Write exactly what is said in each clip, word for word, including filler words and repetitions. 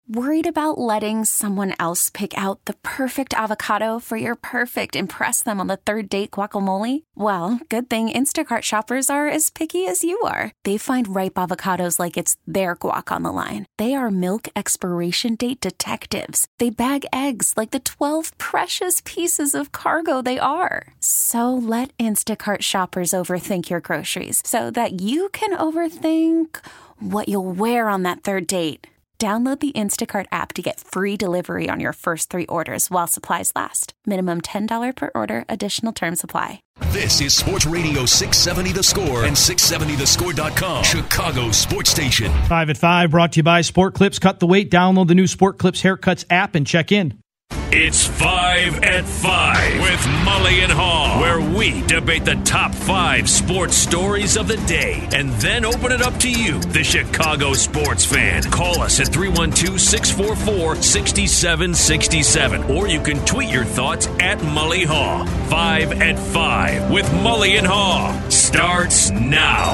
Worried about letting someone else pick out the perfect avocado for your perfect impress them on the third date guacamole? Well, good thing Instacart shoppers are as picky as you are. They find ripe avocados like it's their guac on the line. They are milk expiration date detectives. They bag eggs like the twelve precious pieces of cargo they are. So let Instacart shoppers overthink your groceries so that you can overthink what you'll wear on that third date. Download the Instacart app to get free delivery on your first three orders while supplies last. Minimum ten dollars per order. Additional terms apply. This is Sports Radio six seventy The Score and six seventy the score dot com, Chicago Sports Station. Five at five, brought to you by Sport Clips. Cut the weight. Download the new Sport Clips Haircuts app and check in. It's Five at Five with Mully and Haw, where we debate the top five sports stories of the day and then open it up to you, the Chicago sports fan. Call us at three one two, six four four, six seven six seven, or you can tweet your thoughts at Mully Haw. Five at Five with Mully and Haw starts now.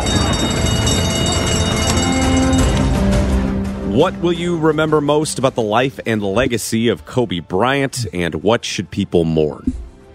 What will you remember most about the life and legacy of Kobe Bryant, and what should people mourn?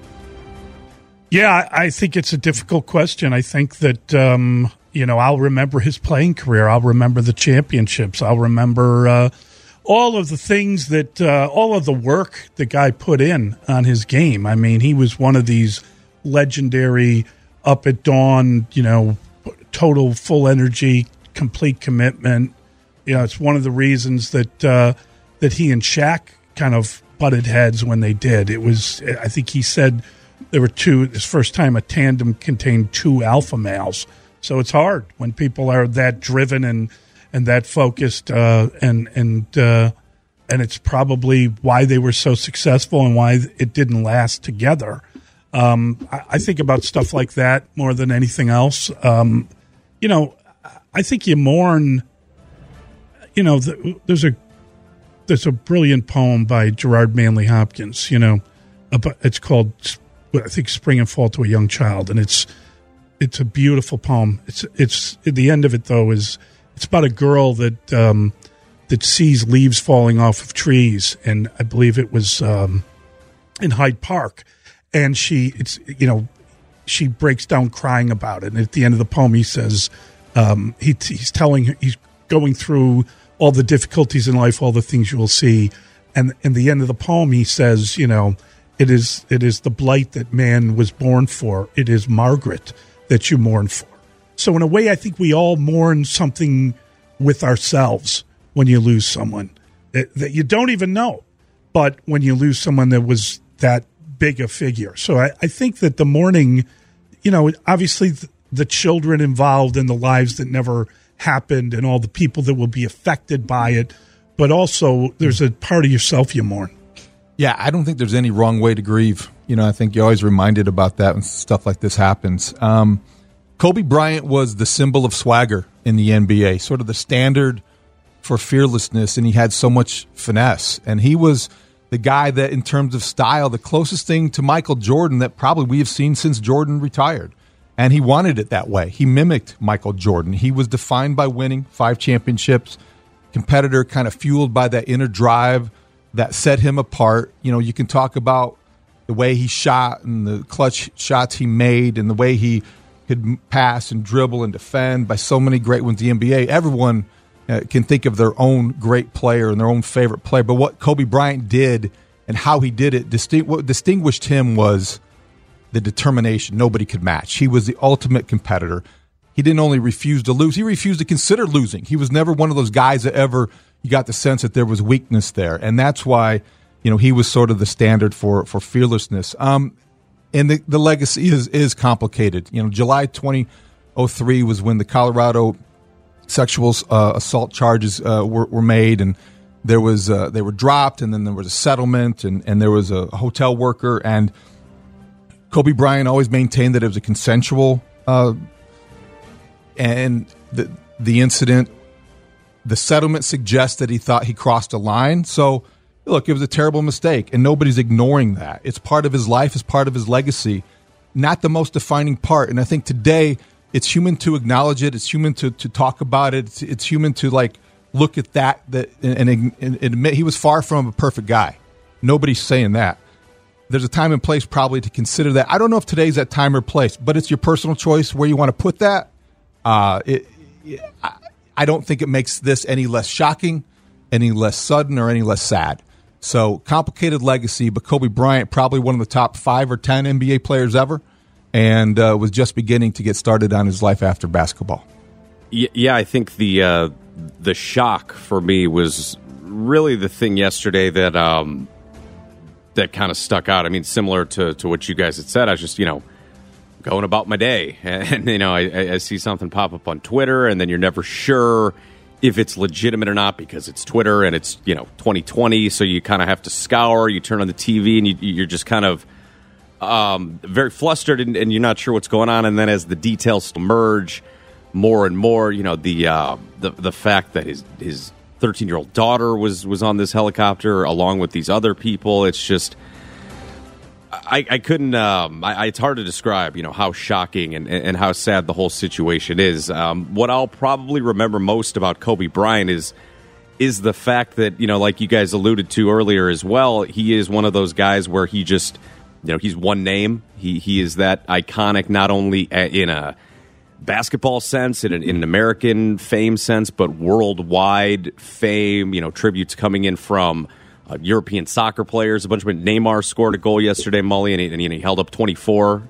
Yeah, I think it's a difficult question. I think that, um, you know, I'll remember his playing career. I'll remember the championships. I'll remember uh, all of the things that, uh, all of the work the guy put in on his game. I mean, he was one of these legendary up at dawn, you know, total full energy, complete commitment. You know, it's one of the reasons that uh, that he and Shaq kind of butted heads when they did. It was, I think he said there were two, this first time a tandem contained two alpha males. So it's hard when people are that driven and and that focused, uh, and and uh, and it's probably why they were so successful and why it didn't last together. Um, I, I think about stuff like that more than anything else. Um, you know, I think you mourn. You know, the, there's a there's a brilliant poem by Gerard Manley Hopkins. You know, about, it's called I think "Spring and Fall to a Young Child," and it's it's a beautiful poem. It's it's at the end of it though is it's about a girl that um, that sees leaves falling off of trees, and I believe it was um, in Hyde Park, and she it's you know she breaks down crying about it, and at the end of the poem he says um, he, he's telling her he's going through all the difficulties in life, all the things you will see. And in the end of the poem, he says, you know, it is it is the blight that man was born for. It is Margaret that you mourn for. So in a way, I think we all mourn something with ourselves when you lose someone that, that you don't even know. But when you lose someone that was that big a figure. So I, I think that the mourning, you know, obviously the, the children involved in the lives that never happened and all the people that will be affected by it, but also there's a part of yourself you mourn. Yeah, I don't think there's any wrong way to grieve. You know, I think you're always reminded about that when stuff like this happens. Um, Kobe Bryant was the symbol of swagger in the N B A, sort of the standard for fearlessness, and he had so much finesse. And he was the guy that, in terms of style, the closest thing to Michael Jordan that probably we have seen since Jordan retired. And he wanted it that way. He mimicked Michael Jordan. He was defined by winning five championships, competitor kind of fueled by that inner drive that set him apart. You know, you can talk about the way he shot and the clutch shots he made and the way he could pass and dribble and defend by so many great ones in the N B A. Everyone uh, can think of their own great player and their own favorite player. But what Kobe Bryant did and how he did it, distinct, what distinguished him was the determination nobody could match. He was the ultimate competitor. He didn't only refuse to lose, he refused to consider losing. He was never one of those guys that ever, you got the sense that there was weakness there. And that's why, you know, he was sort of the standard for, for fearlessness. Um, and the, the legacy is, is complicated. You know, July twenty oh three was when the Colorado sexual uh, assault charges uh, were, were made, and there was uh, they were dropped, and then there was a settlement, and, and there was a hotel worker, and Kobe Bryant always maintained that it was a consensual, uh, and the the incident, the settlement suggests that he thought he crossed a line. So, look, it was a terrible mistake, and nobody's ignoring that. It's part of his life, it's part of his legacy, not the most defining part. And I think today it's human to acknowledge it, it's human to, to talk about it, it's, it's human to, like, look at that, that and, and, and admit he was far from a perfect guy. Nobody's saying that. There's a time and place probably to consider that. I don't know if today's that time or place, but it's your personal choice where you want to put that. Uh, it, it, I, I don't think it makes this any less shocking, any less sudden, or any less sad. So complicated legacy, but Kobe Bryant, probably one of the top five or ten N B A players ever, and uh, was just beginning to get started on his life after basketball. Yeah, I think the uh, the shock for me was really the thing yesterday that um, that kind of stuck out. I mean, similar to, to what you guys had said, I was just, you know, going about my day. And, you know, I, I see something pop up on Twitter, and then you're never sure if it's legitimate or not because it's Twitter and it's, you know, twenty twenty. So you kind of have to scour. You turn on the T V and you, you're just kind of um, very flustered and, and you're not sure what's going on. And then as the details emerge more and more, you know, the uh, the, the fact that his his thirteen-year-old daughter was, was on this helicopter along with these other people, it's just... I, I couldn't. Um, I, it's hard to describe, you know, how shocking and, and how sad the whole situation is. Um, what I'll probably remember most about Kobe Bryant is is the fact that, you know, like you guys alluded to earlier as well, he is one of those guys where he just, you know, he's one name. He he is that iconic, not only in a basketball sense, in an, in an American fame sense, but worldwide fame. You know, tributes coming in from Uh, European soccer players, a bunch of Neymar scored a goal yesterday, Mully, and he, and he held up twenty-four.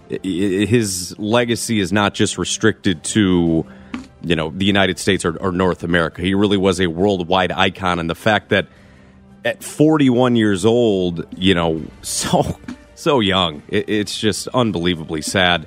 His legacy is not just restricted to, you know, the United States or, or North America. He really was a worldwide icon, and the fact that at forty-one years old, you know, so so young, it, it's just unbelievably sad.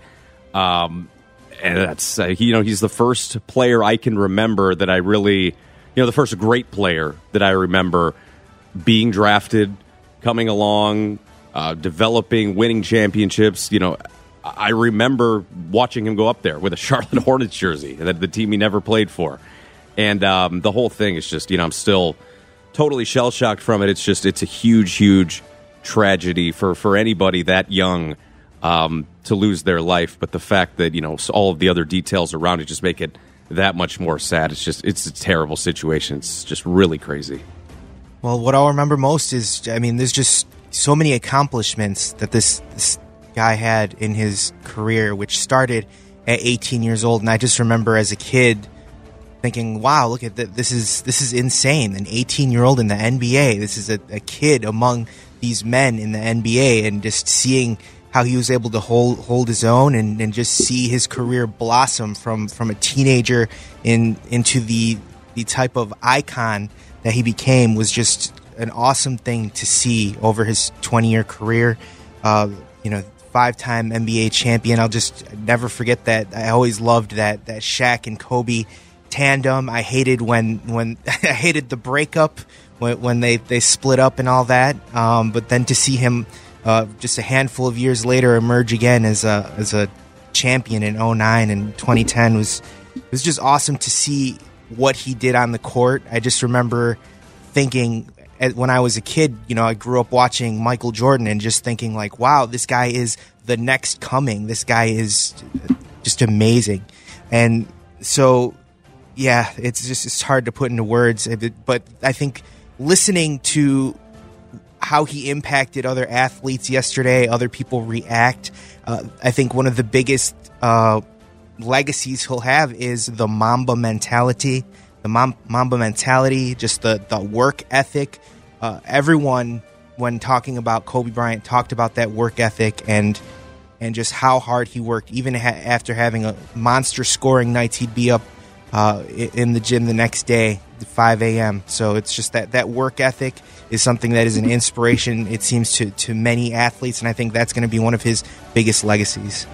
Um, and that's uh, you know, he's the first player I can remember that I really, you know, the first great player that I remember being drafted, coming along, uh, developing, winning championships. You know, I remember watching him go up there with a Charlotte Hornets jersey, the, the team he never played for. And um, the whole thing is just, you know, I'm still totally shell-shocked from it. It's just, it's a huge, huge tragedy for, for anybody that young um, to lose their life. But the fact that, you know, all of the other details around it just make it that much more sad. It's just, it's a terrible situation. It's just really crazy. Well, what I'll remember most is, I mean, there's just so many accomplishments that this, this guy had in his career, which started at eighteen years old. And I just remember as a kid thinking, wow, look at that. This is, this is insane. An eighteen-year-old in the N B A. This is a, a kid among these men in the N B A, and just seeing how he was able to hold hold his own and, and just see his career blossom from, from a teenager in into the the type of icon that he became was just an awesome thing to see over his twenty-year career. Uh, you know, five-time N B A champion. I'll just never forget that. I always loved that that Shaq and Kobe tandem. I hated when when I hated the breakup when when they, they split up and all that. Um, but then to see him uh, just a handful of years later emerge again as a as a champion in oh nine and twenty ten was it was just awesome to see what he did on the court. I just remember thinking when I was a kid, you know, I grew up watching Michael Jordan and just thinking like, wow, this guy is the next coming. This guy is just amazing. And so, yeah, it's just, it's hard to put into words, but I think listening to how he impacted other athletes yesterday, other people react, uh, I think one of the biggest, uh, legacies he'll have is the Mamba mentality, the Mamba mentality, just the, the work ethic. Uh, everyone, when talking about Kobe Bryant, talked about that work ethic and and just how hard he worked. Even ha- after having a monster scoring nights, he'd be up uh, in the gym the next day at five a.m. So it's just that that work ethic is something that is an inspiration, it seems, to, to many athletes, and I think that's going to be one of his biggest legacies.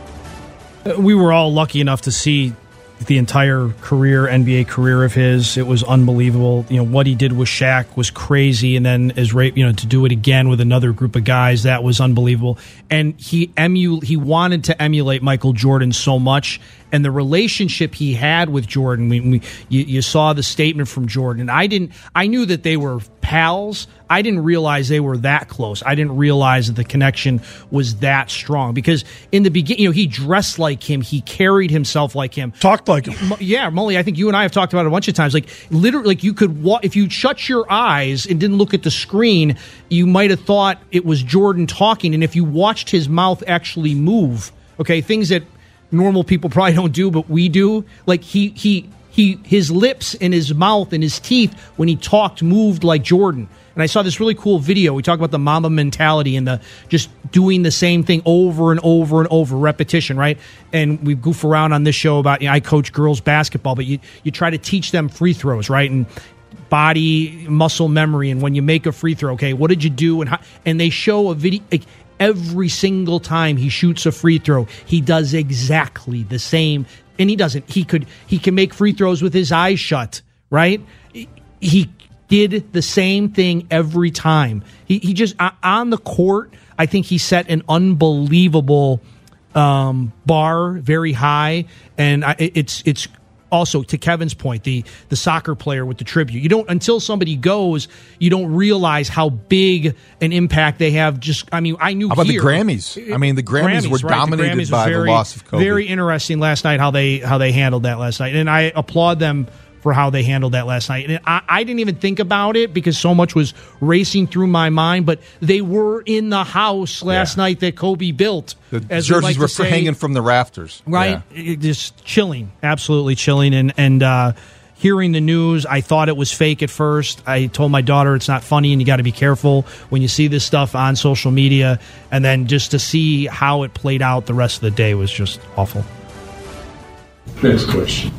We were all lucky enough to see the entire career, N B A career of his. It was unbelievable. You know, what he did with Shaq was crazy, and then as Ray, you know, to do it again with another group of guys, that was unbelievable. And he emu he wanted to emulate Michael Jordan so much, and the relationship he had with Jordan. We, we you, you saw the statement from Jordan. I didn't. I knew that they were pals. I didn't realize they were that close. I didn't realize that the connection was that strong because in the beginning, you know, he dressed like him, he carried himself like him, talked like him. Yeah, Mully, I think you and I have talked about it a bunch of times. Like literally, like you could walk if you shut your eyes and didn't look at the screen, you might have thought it was Jordan talking. And if you watched his mouth actually move, okay, things that normal people probably don't do, but we do, like he he. He, his lips and his mouth and his teeth when he talked moved like Jordan. And I saw this really cool video. We talk about the Mamba mentality and the just doing the same thing over and over and over, repetition, right? And we goof around on this show about, you know, I coach girls basketball, but you, you try to teach them free throws, right? And body muscle memory. And when you make a free throw, okay, what did you do? And how, and they show a video. Like, every single time he shoots a free throw, he does exactly the same. And he doesn't. He could. He can make free throws with his eyes shut, right? He did the same thing every time. He he just on the court. I think he set an unbelievable um, bar, very high, and I, it's it's. Also, to Kevin's point, the the soccer player with the tribute. You don't until somebody goes, you don't realize how big an impact they have. Just, I mean, I knew. How about here, the Grammys? I mean, the Grammys, Grammys were right? dominated the Grammys by very, the loss of Kobe. Very interesting last night how they how they handled that last night, and I applaud them for how they handled that last night. And I, I didn't even think about it because so much was racing through my mind, but they were in the house last yeah. night that Kobe built. The as jerseys like were say, hanging from the rafters. Right? Yeah. It, just chilling, absolutely chilling. And, and uh, hearing the news, I thought it was fake at first. I told my daughter it's not funny and you got to be careful when you see this stuff on social media. And then just to see how it played out the rest of the day was just awful. Next question.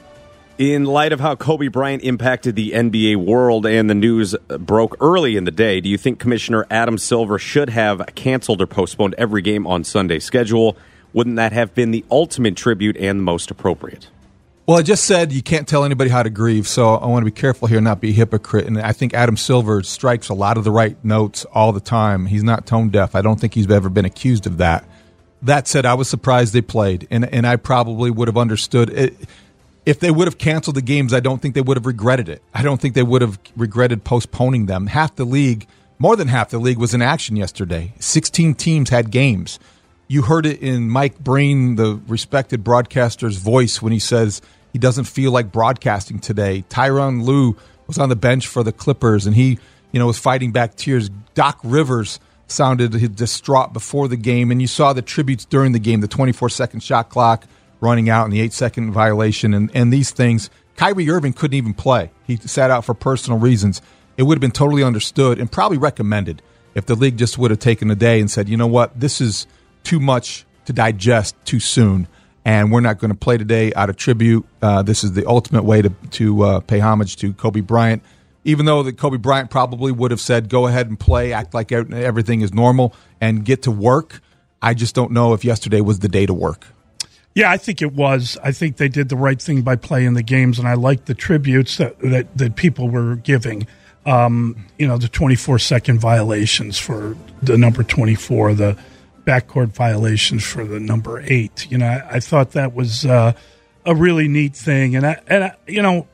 In light of how Kobe Bryant impacted the N B A world and the news broke early in the day, do you think Commissioner Adam Silver should have canceled or postponed every game on Sunday's schedule? Wouldn't that have been the ultimate tribute and the most appropriate? Well, I just said you can't tell anybody how to grieve, so I want to be careful here and not be a hypocrite. And I think Adam Silver strikes a lot of the right notes all the time. He's not tone deaf. I don't think he's ever been accused of that. That said, I was surprised they played, and, and I probably would have understood it. If they would have canceled the games, I don't think they would have regretted it. I don't think they would have regretted postponing them. Half the league, more than half the league, was in action yesterday. sixteen teams had games. You heard it in Mike Breen, the respected broadcaster's voice, when he says he doesn't feel like broadcasting today. Tyronn Lue was on the bench for the Clippers, and he, you know, was fighting back tears. Doc Rivers sounded distraught before the game, and you saw the tributes during the game, the twenty-four second shot clock running out and the eight second violation and, and these things. Kyrie Irving couldn't even play. He sat out for personal reasons. It would have been totally understood and probably recommended if the league just would have taken a day and said, you know what, this is too much to digest too soon, and we're not going to play today out of tribute. Uh, this is the ultimate way to, to uh, pay homage to Kobe Bryant, even though that Kobe Bryant probably would have said, go ahead and play, act like everything is normal, and get to work. I just don't know if yesterday was the day to work. Yeah, I think it was. I think they did the right thing by playing the games, and I liked the tributes that that, that people were giving. Um, you know, the twenty-four second violations for the number twenty-four, the backcourt violations for the number eight. You know, I, I thought that was uh, a really neat thing. And, I, and I, you know,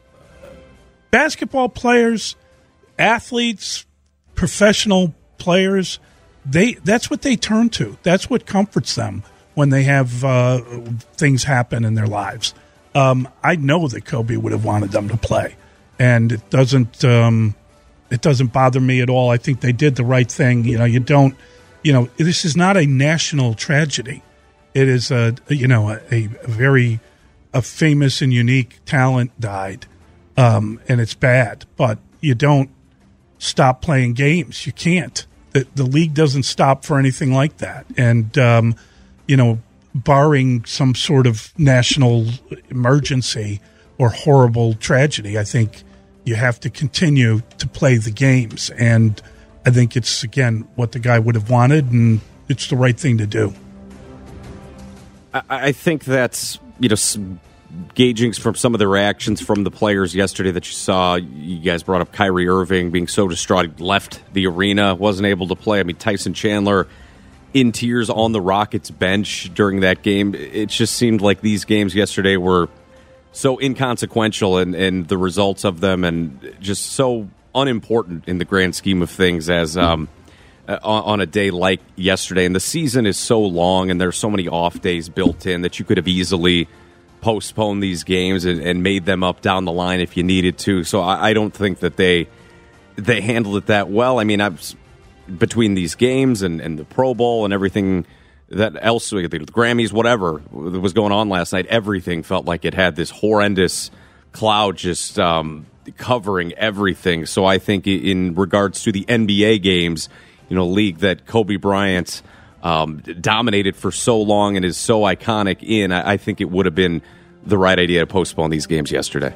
basketball players, athletes, professional players, they that's what they turn to. That's what comforts them when they have uh, things happen in their lives. Um, I know that Kobe would have wanted them to play, and it doesn't um, it doesn't bother me at all. I think they did the right thing. You know, you don't, you know, this is not a national tragedy. It is a, you know, a, a very a famous and unique talent died, um, and it's bad. But you don't stop playing games. You can't. The, the league doesn't stop for anything like that. And um, you know, barring some sort of national emergency or horrible tragedy, I think you have to continue to play the games. And I think it's, again, what the guy would have wanted, and it's the right thing to do. I, I think that's, you know, gauging from some of the reactions from the players yesterday that you saw. You guys brought up Kyrie Irving being so distraught, he left the arena, wasn't able to play. I mean, Tyson Chandler in tears on the Rockets bench during that game. It just seemed like these games yesterday were so inconsequential, and, and the results of them, and just so unimportant in the grand scheme of things as um, uh, on a day like yesterday. And the season is so long, and there's so many off days built in that you could have easily postponed these games and, and made them up down the line if you needed to. So I, I don't think that they they handled it that well. I mean, I've, between these games and, and the Pro Bowl and everything that else, the Grammys, whatever was going on last night, everything felt like it had this horrendous cloud just um, covering everything. So I think in regards to the N B A games, you know, league that Kobe Bryant um, dominated for so long and is so iconic in, I, I think it would have been the right idea to postpone these games yesterday.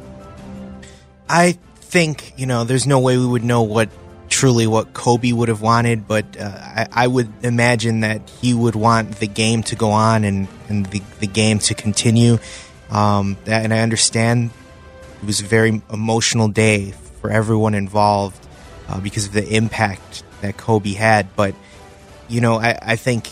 I think, you know, there's no way we would know what truly what Kobe would have wanted, but uh, I, I would imagine that he would want the game to go on and, and the, the game to continue. Um, and I understand it was a very emotional day for everyone involved uh, because of the impact that Kobe had. But, you know, I, I think,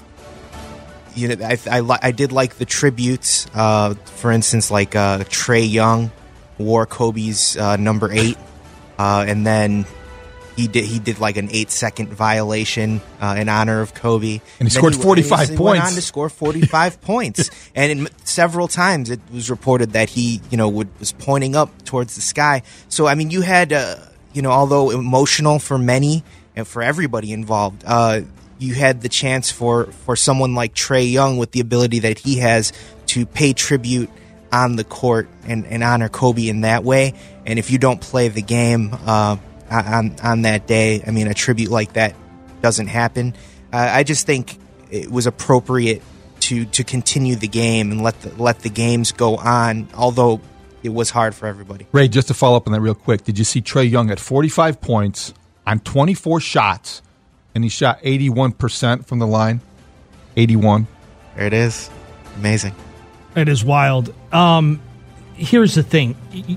you know, I, I, li- I did like the tributes. Uh, for instance, like uh, Trae Young wore Kobe's uh, number eight, uh, and then He did. He did like an eight-second violation uh, in honor of Kobe, and he scored he, forty-five he points. Went on to score forty-five points, and in, several times it was reported that he, you know, would, was pointing up towards the sky. So I mean, you had, uh, you know, although emotional for many and for everybody involved, uh, you had the chance for for someone like Trae Young with the ability that he has to pay tribute on the court and, and honor Kobe in that way. And if you don't play the game Uh, On, on that day, I mean, a tribute like that doesn't happen. Uh, I just think it was appropriate to to continue the game and let the, let the games go on, although it was hard for everybody. Ray, just to follow up on that real quick, did you see Trae Young at forty-five points on twenty-four shots, and he shot eighty-one percent from the line? eighty-one. There it is. Amazing. It is wild. Um, here's the thing.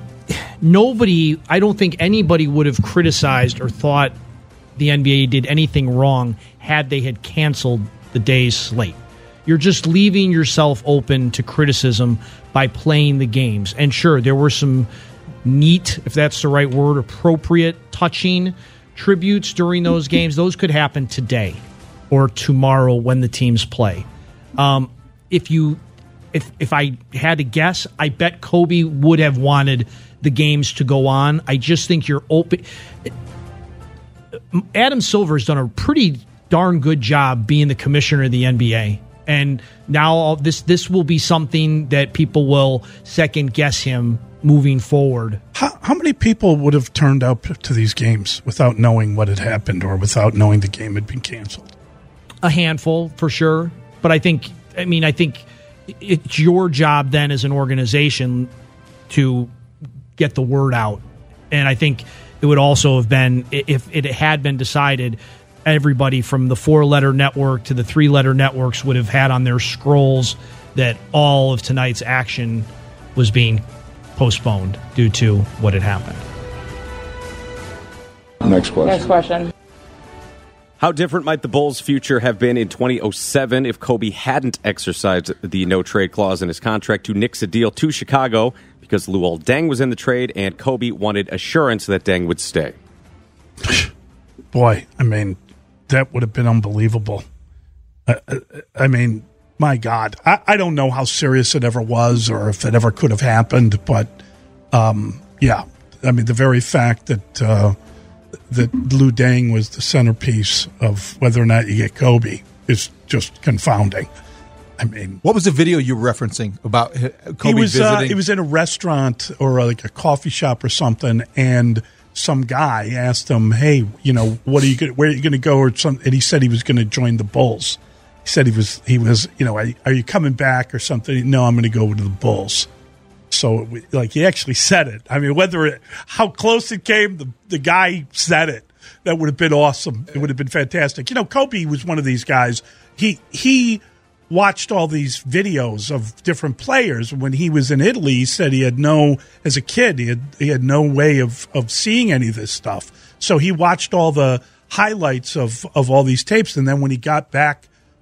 Nobody, I don't think anybody would have criticized or thought the N B A did anything wrong had they had canceled the day's slate. You're just leaving yourself open to criticism by playing the games. And sure, there were some neat, if that's the right word, appropriate, touching tributes during those games. Those could happen today or tomorrow when the teams play. Um, if you, if if I had to guess, I bet Kobe would have wanted the games to go on. I just think you're open. Adam Silver has done a pretty darn good job being the commissioner of the N B A. And now this this will be something that people will second guess him moving forward. How, how many people would have turned up to these games without knowing what had happened or without knowing the game had been canceled? A handful, for sure. But I think, I mean, I think it's your job then as an organization to get the word out. And I think it would also have been, if it had been decided, everybody from the four-letter network to the three-letter networks would have had on their scrolls that all of tonight's action was being postponed due to what had happened. Next question. Next question. How different might the Bulls' future have been in twenty oh seven if Kobe hadn't exercised the no-trade clause in his contract to nix a deal to Chicago because Luol Deng was in the trade and Kobe wanted assurance that Deng would stay? Boy, I mean, that would have been unbelievable. I, I, I mean, my God. I, I don't know how serious it ever was or if it ever could have happened, but um, yeah. I mean, the very fact that uh, that Lu Deng was the centerpiece of whether or not you get Kobe is just confounding. I mean, what was the video you were referencing about Kobe he was, visiting? Uh, he was in a restaurant or like a coffee shop or something, and some guy asked him, "Hey, you know, what are you going? Where are you going to go?" Or something, and he said he was going to join the Bulls. He said he was, he was, you know, are, are you coming back or something? No, I'm going to go to the Bulls. So, like, he actually said it. I mean, whether it, how close it came, the the guy said it. That would have been awesome. It would have been fantastic. You know, Kobe was one of these guys. He he. watched all these videos of different players. When he was in Italy, he said he had no, as a kid, he had he had no way of, of seeing any of this stuff. So he watched all the highlights of, of all these tapes, and then when he got back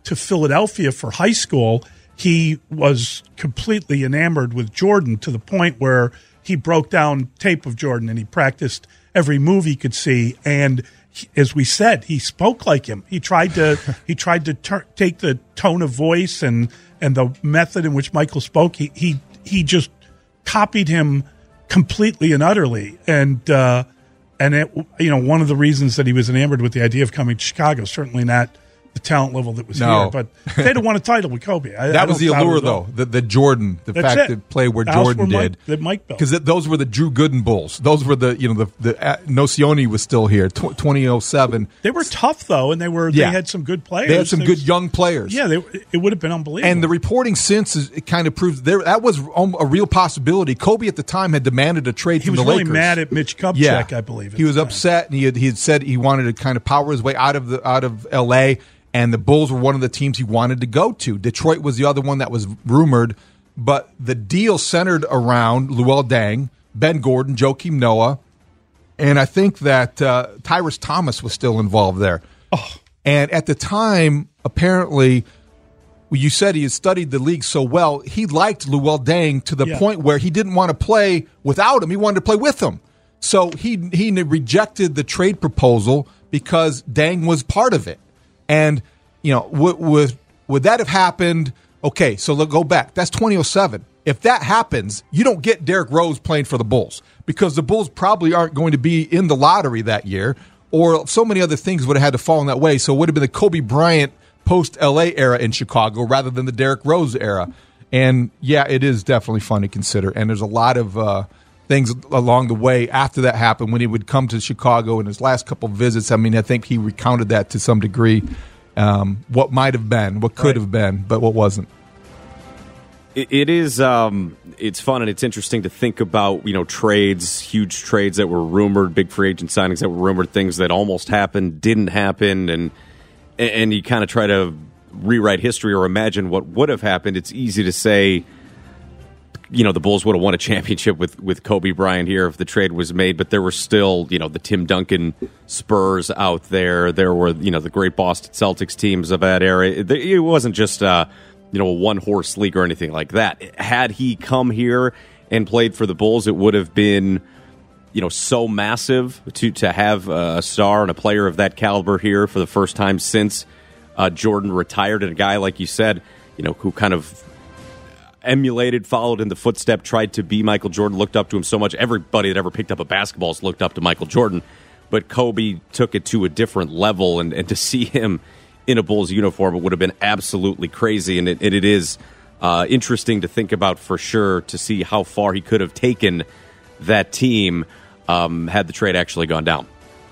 to Philadelphia for high school, he was completely enamored with Jordan to the point where he broke down tape of Jordan and he practiced every move he could see. And he, as we said, he spoke like him. He tried to he tried to ter- take the tone of voice and and the method in which Michael spoke. He he he just copied him completely and utterly. And uh, and it, you know, one of the reasons that he was enamored with the idea of coming to Chicago, certainly not the talent level that was No. here, but they'd have won a title with Kobe. I, that I was don't the doubt it allure, at all. though. The, the Jordan, the That's fact it. that play where The house Jordan where Mike- did, that Mike built. because those were the Drew Gooden Bulls. Those were the you know the the uh, Nocioni was still here. Tw- twenty oh seven. They were tough though, and they were Yeah. they had some good players. They had some They good was- young players. Yeah, they, it would have been unbelievable. And the reporting since is, it kind of proves there that was a real possibility. Kobe at the time had demanded a trade he from was the really Lakers. mad at Mitch Kupchak, Yeah, I believe. at he was the time. upset, and he had, he had said he wanted to kind of power his way out of the out of L A. And the Bulls were one of the teams he wanted to go to. Detroit was the other one that was rumored, but the deal centered around Luol Deng, Ben Gordon, Joakim Noah, and I think that uh, Tyrus Thomas was still involved there. Oh. And at the time, apparently, well, you said he had studied the league so well, he liked Luol Deng to the Yeah. point where he didn't want to play without him. He wanted to play with him. So he he rejected the trade proposal because Deng was part of it. And, you know, would, would, would that have happened? Okay, so let's go back. That's twenty oh seven. If that happens, you don't get Derrick Rose playing for the Bulls because the Bulls probably aren't going to be in the lottery that year, or so many other things would have had to fall in that way. So it would have been the Kobe Bryant post-L A era in Chicago rather than the Derrick Rose era. And, yeah, it is definitely fun to consider. And there's a lot of uh, things along the way after that happened when he would come to Chicago in his last couple of visits. I mean, I think he recounted that to some degree, um, what might have been, what could Right. have been, but what wasn't. It, it is. Um, it's fun and it's interesting to think about. You know, trades, huge trades that were rumored, big free agent signings that were rumored, things that almost happened, didn't happen, and and you kind of try to rewrite history or imagine what would have happened. It's easy to say, you know, the Bulls would have won a championship with, with Kobe Bryant here if the trade was made, but there were still, you know, the Tim Duncan Spurs out there. There were, you know, the great Boston Celtics teams of that era. It, it wasn't just, uh, you know, a one-horse league or anything like that. Had he come here and played for the Bulls, it would have been, you know, so massive to, to have a star and a player of that caliber here for the first time since uh, Jordan retired, and a guy, like you said, you know, who kind of emulated, followed in the footstep, tried to be Michael Jordan, looked up to him so much. Everybody that ever picked up a basketball has looked up to Michael Jordan, but Kobe took it to a different level, and, and to see him in a Bulls uniform, it would have been absolutely crazy, and it, and it is uh, interesting to think about for sure, to see how far he could have taken that team um, had the trade actually gone down.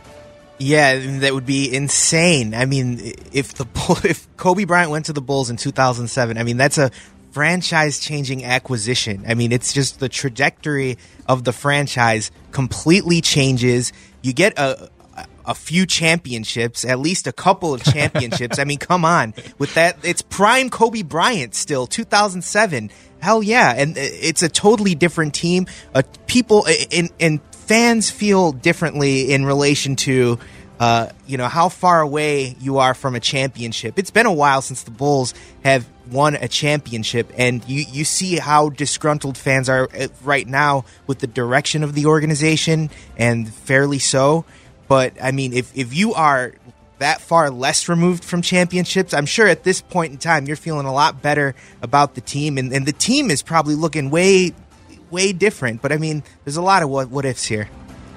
Yeah, that would be insane. I mean, if the Bull- if Kobe Bryant went to the Bulls in two thousand seven, I mean, that's a franchise-changing acquisition. I mean, it's just the trajectory of the franchise completely changes. You get a a few championships, at least a couple of championships. I mean, come on. With that, it's prime Kobe Bryant still, two thousand seven. Hell yeah. And it's a totally different team. Uh, people and, and fans feel differently in relation to, uh, you know, how far away you are from a championship. It's been a while since the Bulls have won a championship, and you, you see how disgruntled fans are right now with the direction of the organization, and fairly so. But, I mean, if, if you are that far less removed from championships, I'm sure at this point in time you're feeling a lot better about the team. And, and the team is probably looking way, way different. But, I mean, there's a lot of what, what ifs here.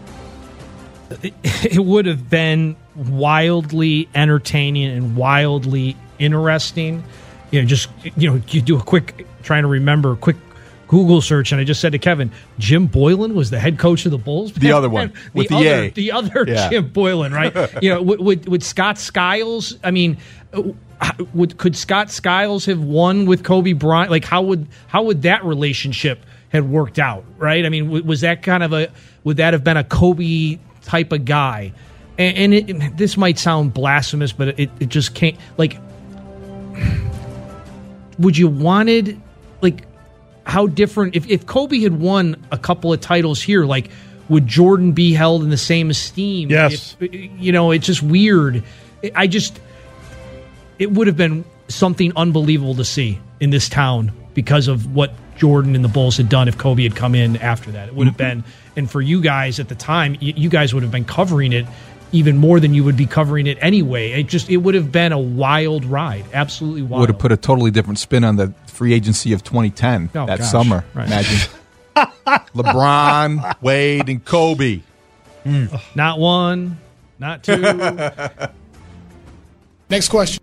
It would have been wildly entertaining and wildly interesting. You know, just, you know, you do a quick, trying to remember, a quick Google search, and I just said to Kevin, Jim Boylan was the head coach of the Bulls? The other one, with the other, A. The other Yeah. Jim Boylan, right? You know, would, would, would Scott Skiles, I mean, would could Scott Skiles have won with Kobe Bryant? Like, how would how would that relationship have worked out, right? I mean, was that kind of a, would that have been a Kobe type of guy? And, and it, this might sound blasphemous, but it, it just can't, like, would you wanted, like, how different, if, if Kobe had won a couple of titles here, like, would Jordan be held in the same esteem? Yes. If, you know, it's just weird. I just, it would have been something unbelievable to see in this town because of what Jordan and the Bulls had done if Kobe had come in after that. It would have been, and for you guys at the time, you, you guys would have been covering it even more than you would be covering it anyway. It just it would have been a wild ride, absolutely wild. Would have put a totally different spin on the free agency of twenty ten oh, that gosh. summer. Right. Imagine LeBron, Wade, and Kobe. Mm. Not one, not two. Next question.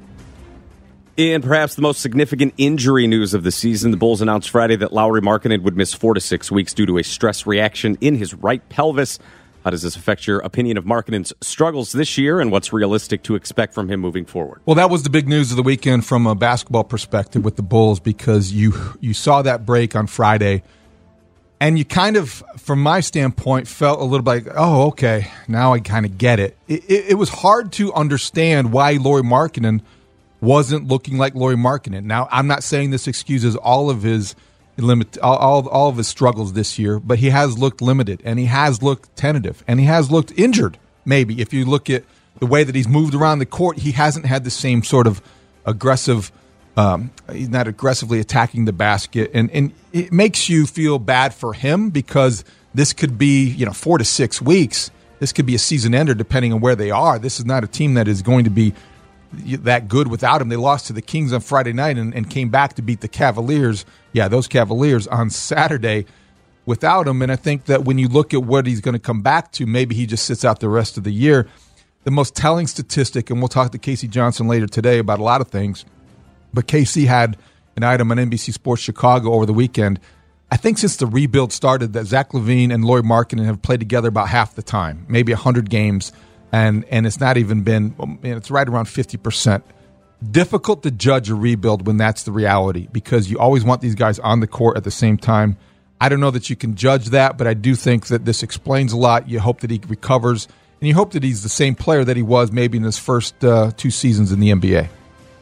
And perhaps the most significant injury news of the season, the Bulls announced Friday that Lauri Markkanen would miss four to six weeks due to a stress reaction in his right pelvis. How does this affect your opinion of Markkanen's struggles this year, and what's realistic to expect from him moving forward? Well, that was the big news of the weekend from a basketball perspective with the Bulls, because you you saw that break on Friday, and you kind of, from my standpoint, felt a little like, oh, okay, now I kind of get it. It, it. it was hard to understand why Lauri Markkanen wasn't looking like Lauri Markkanen. Now, I'm not saying this excuses all of his limit, all, all, all of his struggles this year, but he has looked limited, and he has looked tentative, and he has looked injured. Maybe if you look at the way that he's moved around the court, he hasn't had the same sort of aggressive. Um, he's not aggressively attacking the basket, and and it makes you feel bad for him, because this could be, you know, four to six weeks. This could be a season ender depending on where they are. This is not a team that is going to be that good without him. They lost to the Kings on Friday night and, and came back to beat the Cavaliers. Yeah, those Cavaliers on Saturday without him. And I think that when you look at what he's going to come back to, maybe he just sits out the rest of the year. The most telling statistic, and we'll talk to Casey Johnson later today about a lot of things, but K C had an item on N B C Sports Chicago over the weekend. I think since the rebuild started that Zach LaVine and Lauri Markkanen have played together about half the time, maybe one hundred games. And and it's not even been, it's right around fifty percent. Difficult to judge a rebuild when that's the reality, because you always want these guys on the court at the same time. I don't know that you can judge that, but I do think that this explains a lot. You hope that he recovers, and you hope that he's the same player that he was maybe in his first uh, two seasons in the N B A.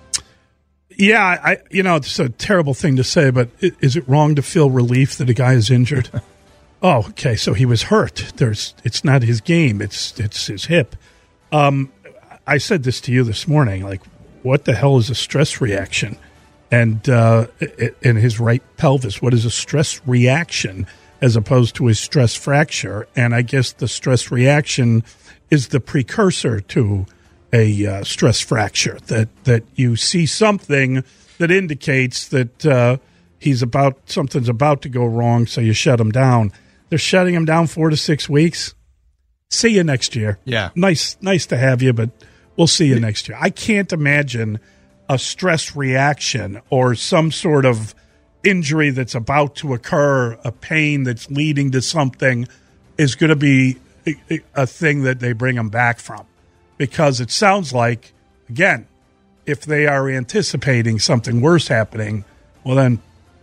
Yeah, I you know, it's a terrible thing to say, but is it wrong to feel relief that a guy is injured? Oh, okay. So he was hurt. There's, it's not his game. It's it's his hip. Um, I said this to you this morning. Like, what the hell is a stress reaction? And uh, in his right pelvis, what is a stress reaction as opposed to a stress fracture? And I guess the stress reaction is the precursor to a uh, stress fracture. That that you see something that indicates that uh, he's about something's about to go wrong, so you shut him down. They're shutting him down four to six weeks. See you next year. Yeah. Nice nice to have you, but we'll see you next year. I can't imagine a stress reaction or some sort of injury that's about to occur, a pain that's leading to something, is going to be a, a thing that they bring him back from. Because it sounds like, again, if they are anticipating something worse happening, well then,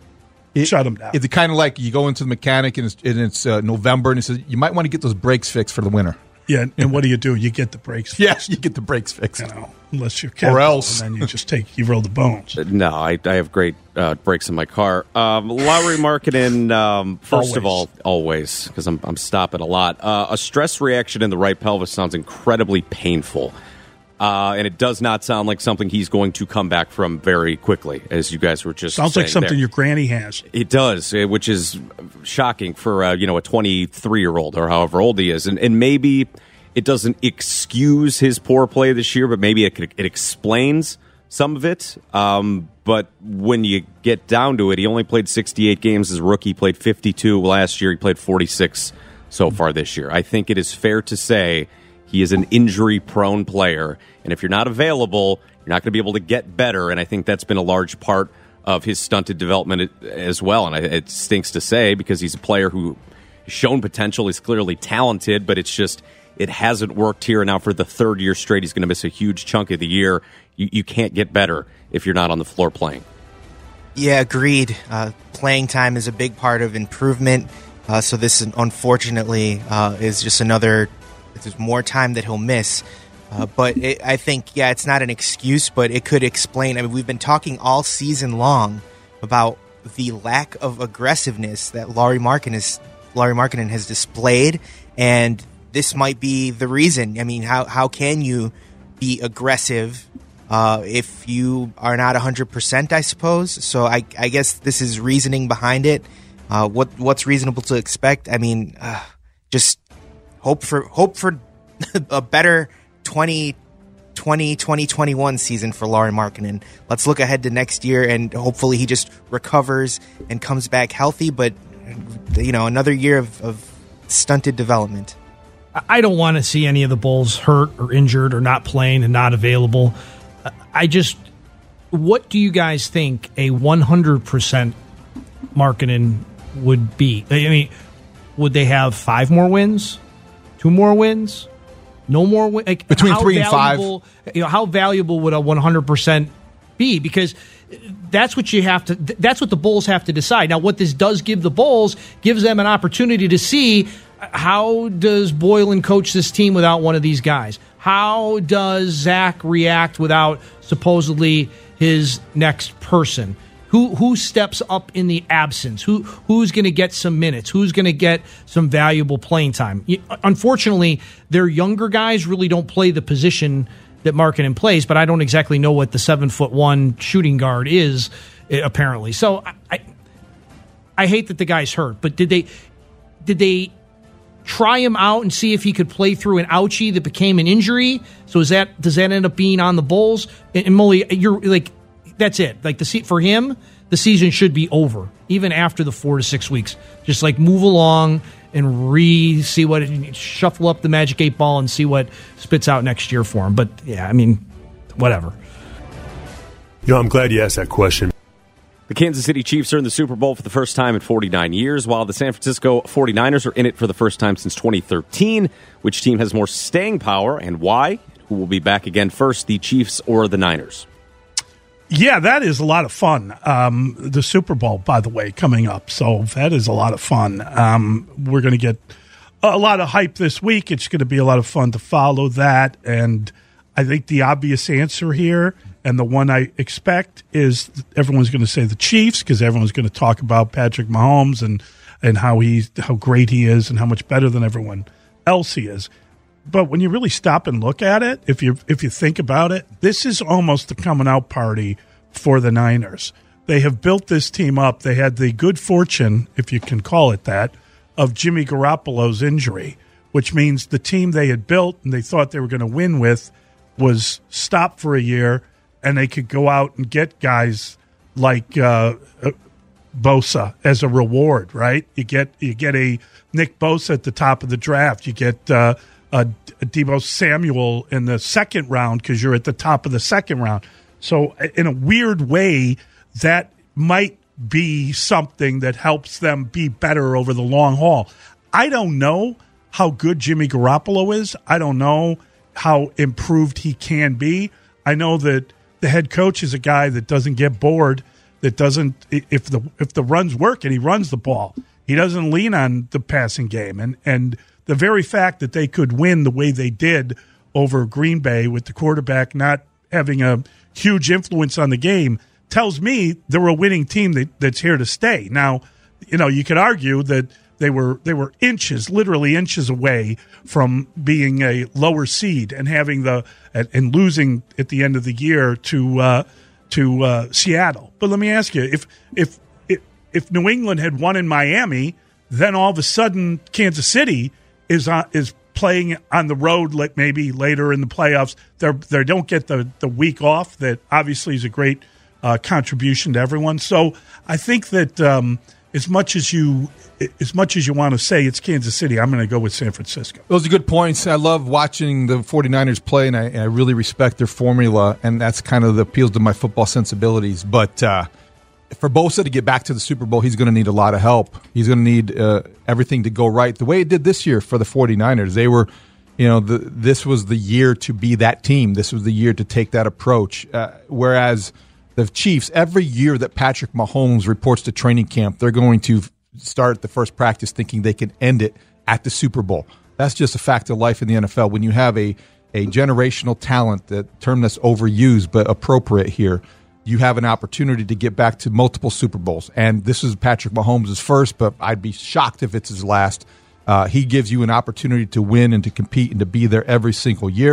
It, Shut them down. It's kind of like you go into the mechanic and it's, and it's uh, November, and it says you might want to get those brakes fixed for the winter. Yeah, and what do you do? You get the brakes fixed. Yes, you get the brakes fixed. You know, unless you're careful, or else. and then you just take you roll the bones. No, I, I have great uh, brakes in my car. Um, Lauri Markkanen, um, first always. of all, always, because I'm, I'm stopping a lot. Uh, a stress reaction in the right pelvis sounds incredibly painful. Uh, and it does not sound like something he's going to come back from very quickly, as you guys were just Sounds like something there. your granny has. It does, eh, which is shocking for uh, you know a twenty-three-year-old or however old he is. And, and maybe it doesn't excuse his poor play this year, but maybe it, could, it explains some of it. Um, but when you get down to it, he only played sixty-eight games as a rookie. He played fifty-two last year. He played forty-six so far this year. I think it is fair to say he is an injury-prone player, and if you're not available, you're not going to be able to get better, and I think that's been a large part of his stunted development as well, and it stinks to say because he's a player who has shown potential. He's clearly talented, but it's just it hasn't worked here, and now for the third year straight, he's going to miss a huge chunk of the year. You, you can't get better if you're not on the floor playing. Yeah, agreed. Uh, playing time is a big part of improvement, uh, so this, unfortunately, uh, is just another... There's more time that he'll miss. Uh, but it, I think, yeah, it's not an excuse, but it could explain. I mean, we've been talking all season long about the lack of aggressiveness that Lauri Markkanen has, Lauri Markkanen has displayed, and this might be the reason. I mean, how how can you be aggressive uh, if you are not one hundred percent, I suppose. So I, I guess this is reasoning behind it. Uh, what what's reasonable to expect? I mean, uh, just hope for hope for a better twenty twenty, twenty twenty-one season for Lauri Markkanen. Let's look ahead to next year, and hopefully he just recovers and comes back healthy. But you know, another year of, of stunted development. I don't want to see any of the Bulls hurt or injured or not playing and not available. I just, what do you guys think a one hundred percent Markkanen would be? I mean, would they have five more wins, two more wins, no more wins? Like, between three and five. You know, how valuable would a one hundred percent be? Because that's what you have to. That's what the Bulls have to decide. Now, what this does give the Bulls gives them an opportunity to see how does Boylen coach this team without one of these guys. How does Zach react without supposedly his next person? Who who steps up in the absence? Who who's going to get some minutes? Who's going to get some valuable playing time? Unfortunately, their younger guys really don't play the position that Markkanen plays, but I don't exactly know what the seven foot one shooting guard is, apparently. So I, I I hate that the guy's hurt, but did they did they try him out and see if he could play through an ouchie that became an injury? So is that does that end up being on the Bulls? And, and Mully, you're like, that's it. Like the for him, the season should be over even after the four to six weeks. Just like move along and re see what it, shuffle up the magic eight ball and see what spits out next year for him. But yeah, I mean, whatever. You know, I'm glad you asked that question. The Kansas City Chiefs are in the Super Bowl for the first time in forty-nine years, while the San Francisco forty-niners are in it for the first time since twenty thirteen. Which team has more staying power and why? Who will be back again first, the Chiefs or the Niners? Yeah, that is a lot of fun. Um, the Super Bowl, by the way, coming up. So that is a lot of fun. Um, we're going to get a lot of hype this week. It's going to be a lot of fun to follow that. And I think the obvious answer here, and the one I expect, is everyone's going to say the Chiefs, because everyone's going to talk about Patrick Mahomes and, and how he's how great he is and how much better than everyone else he is. But when you really stop and look at it, if you if you think about it, this is almost the coming out party for the Niners. They have built this team up. They had the good fortune, if you can call it that, of Jimmy Garoppolo's injury, which means the team they had built and they thought they were going to win with was stopped for a year, and they could go out and get guys like uh, Bosa as a reward, right? You get you get a Nick Bosa at the top of the draft. You get uh, a Deebo Samuel in the second round because you're at the top of the second round. So in a weird way, that might be something that helps them be better over the long haul. I don't know how good Jimmy Garoppolo is. I don't know how improved he can be. I know that the head coach is a guy that doesn't get bored, that doesn't if the if the runs work and he runs the ball, he doesn't lean on the passing game. And and the very fact that they could win the way they did over Green Bay with the quarterback not having a huge influence on the game tells me they're a winning team that, that's here to stay. Now, you know, you could argue that they were they were inches, literally inches away from being a lower seed and having the and losing at the end of the year to uh, to uh, Seattle. But let me ask you, if if if if New England had won in Miami, then all of a sudden Kansas City is on, is playing on the road, like maybe later in the playoffs. They they don't get the, the week off. That obviously is a great uh, contribution to everyone. So I think that um, as much as you as much as you want to say it's Kansas City, I'm going to go with San Francisco. Those are good points. I love watching the forty-niners play, and I, and I really respect their formula, and that's kind of the appeals to my football sensibilities. But uh, for Bosa to get back to the Super Bowl, he's going to need a lot of help. He's going to need uh, everything to go right, the way it did this year for the forty-niners. They were, you know, the, this was the year to be that team. This was the year to take that approach. Uh, whereas the Chiefs, every year that Patrick Mahomes reports to training camp, they're going to start the first practice thinking they can end it at the Super Bowl. That's just a fact of life in the N F L. When you have a, a generational talent, that term that's overused but appropriate here, you have an opportunity to get back to multiple Super Bowls. And this is Patrick Mahomes' first, but I'd be shocked if it's his last. Uh, he gives you an opportunity to win and to compete and to be there every single year.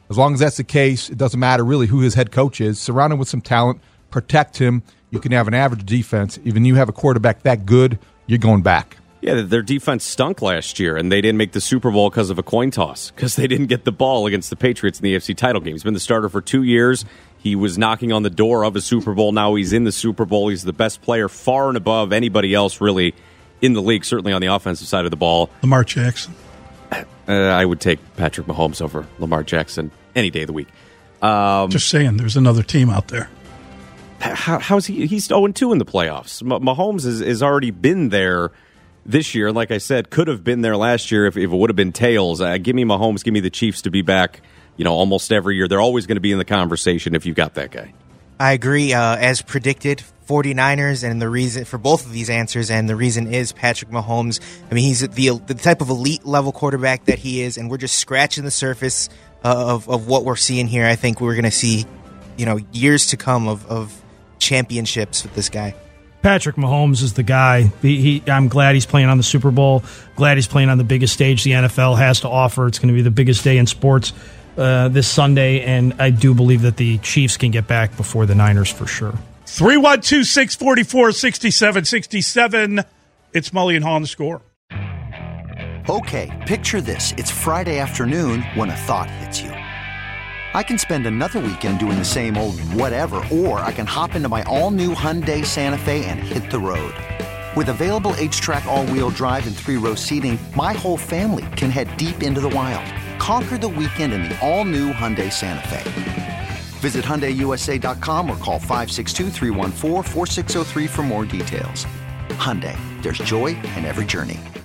As long as that's the case, it doesn't matter really who his head coach is. Surround him with some talent, protect him. You can have an average defense. Even you have a quarterback that good, you're going back. Yeah, their defense stunk last year, and they didn't make the Super Bowl because of a coin toss, because they didn't get the ball against the Patriots in the A F C title game. He's been the starter for two years. He was knocking on the door of a Super Bowl. Now he's in the Super Bowl. He's the best player far and above anybody else really in the league, certainly on the offensive side of the ball. Lamar Jackson. Uh, I would take Patrick Mahomes over Lamar Jackson any day of the week. Um, Just saying, there's another team out there. How, how's he? He's oh and two in the playoffs. Mahomes has, has already been there this year. Like I said, could have been there last year if, if it would have been tails. Uh, give me Mahomes, give me the Chiefs to be back, you know, almost every year. They're always going to be in the conversation if you've got that guy. I agree. Uh, as predicted, 49ers, and the reason for both of these answers, and the reason is Patrick Mahomes. I mean, he's the, the type of elite level quarterback that he is, and we're just scratching the surface uh, of, of what we're seeing here. I think we're going to see, you know, years to come of, of championships with this guy. Patrick Mahomes is the guy. He, he, I'm glad he's playing on the Super Bowl. Glad he's playing on the biggest stage the N F L has to offer. It's going to be the biggest day in sports uh, this Sunday, and I do believe that the Chiefs can get back before the Niners for sure. three one two, six four four, six seven six seven. It's Mully and Haw on The Score. Okay, picture this. It's Friday afternoon when a thought hits you. I can spend another weekend doing the same old whatever, or I can hop into my all-new Hyundai Santa Fe and hit the road. With available H-Track all-wheel drive and three-row seating, my whole family can head deep into the wild. Conquer the weekend in the all-new Hyundai Santa Fe. Visit Hyundai U S A dot com or call five six two, three one four, four six zero three for more details. Hyundai, there's joy in every journey.